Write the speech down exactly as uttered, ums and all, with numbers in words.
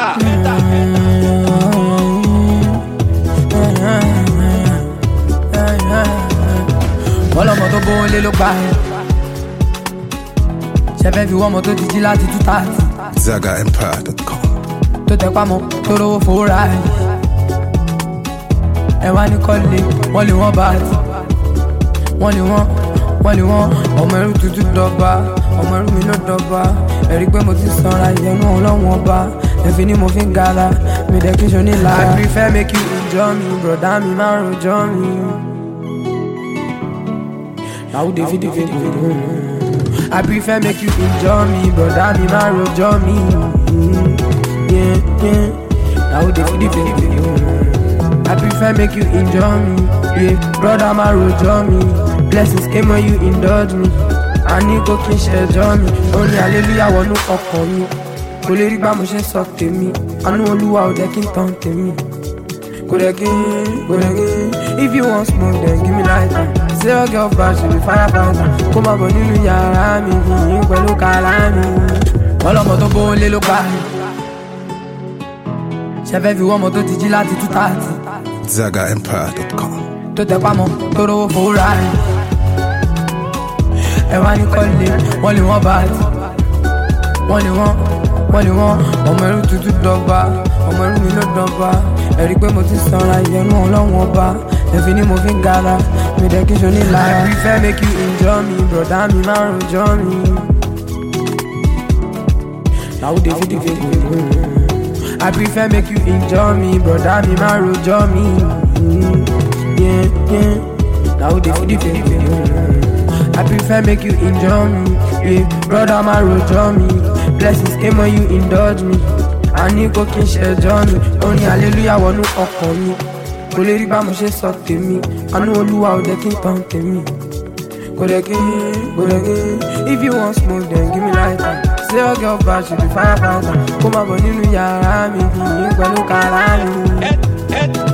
enter. Ọlọ́mọ tó bó lé ló gbà ẹ́. Ṣẹ́fẹ́ fi wọ́n mọ tó ti jí láti two thirty. zaga empire dot com. Tó tẹ pamọ́ tó rówó fowó ra ẹ̀. Ẹ wá ní kọ́lé, wọ́n lè wọ́n bá ti. Wọ́n lè wọ́n, wọ́n lè wọ́n. Ọmọ ẹrú tutù dọ́gba, ọmọ ẹrú mi ló dọ́gba. Ẹ̀rí pé mo ti sanra ìyẹnu ọlọ́run ọba. Ẹ̀fí ni mo fi ń gara, mi dẹ̀ kí n ṣo ní lára. I prefer make you enjoy me, broda mi máa rojọ́ mi. Now they feed the video. I prefer make you enjoy me, brother me my enjoy me. Yeah, yeah. Now they feed the video. I prefer make you enjoy me, yeah, brother my enjoy me. Blessings came when you indulge me. I need go kin share journey. Only hallelujah wonu ọkàn mi. Kò lè rí bá mo ṣe sọ tèmi. Àánú Olúwa ò jẹ́ kí n tàn tèmi. Kò dẹ̀ kí, kò dẹ̀ kí. If you want smoke, then give me light. Say your girl bad, she be firefighter. Kó má bọ̀ nínú yàrá mi, yìnyín pẹ̀lú kàlá mi. Ọlọ́mọ tó bó lé ló gbà ẹ́. Ṣẹ́fẹ́ fi wọ́n mọ tó ti jí láti two thirty. zaga empire dot com. Tó tẹ pamọ́ tó rówó fowó ra ẹ̀. Ẹ wá ní kọ́lé, wọ́n lè wọ́n bá ti. Wọ́n lè wọ́n, wọ́n lè wọ́n. Ọmọ ẹrú tutù dọ́gba, ọmọ ẹrú mi ló dọ́gba. Ẹ̀rí pé mo ti sanra ìyẹnu ọlọ́run ọba. Ẹ̀fí ni mo fi ń gara, mi dẹ̀ kí n ṣo ní lára. I prefer make you enjoy me, broda mi máa rojọ́ mi. Now they feed the video. I prefer make you enjoy me, broda mi máa rojọ́ mi. Yeah, yeah. Now they feed the video. I prefer make you enjoy me, yeah, brother máa rojọ́ mi. Blessings came when you indulge me. I need go kin share journey. Only hallelujah wọnú ọkàn mi. Kò lè rí bá mo ṣe sọ tèmi. Àánú Olúwa ò jẹ́ kí n tàn tèmi. Kò dẹ̀ kí, kò dẹ̀ kí. If you want smoke, then give me light. Say your girl bad, she be firefighter. Kó má bọ̀ nínú yàrá mi, yìnyín pẹ̀lú kàlá mi.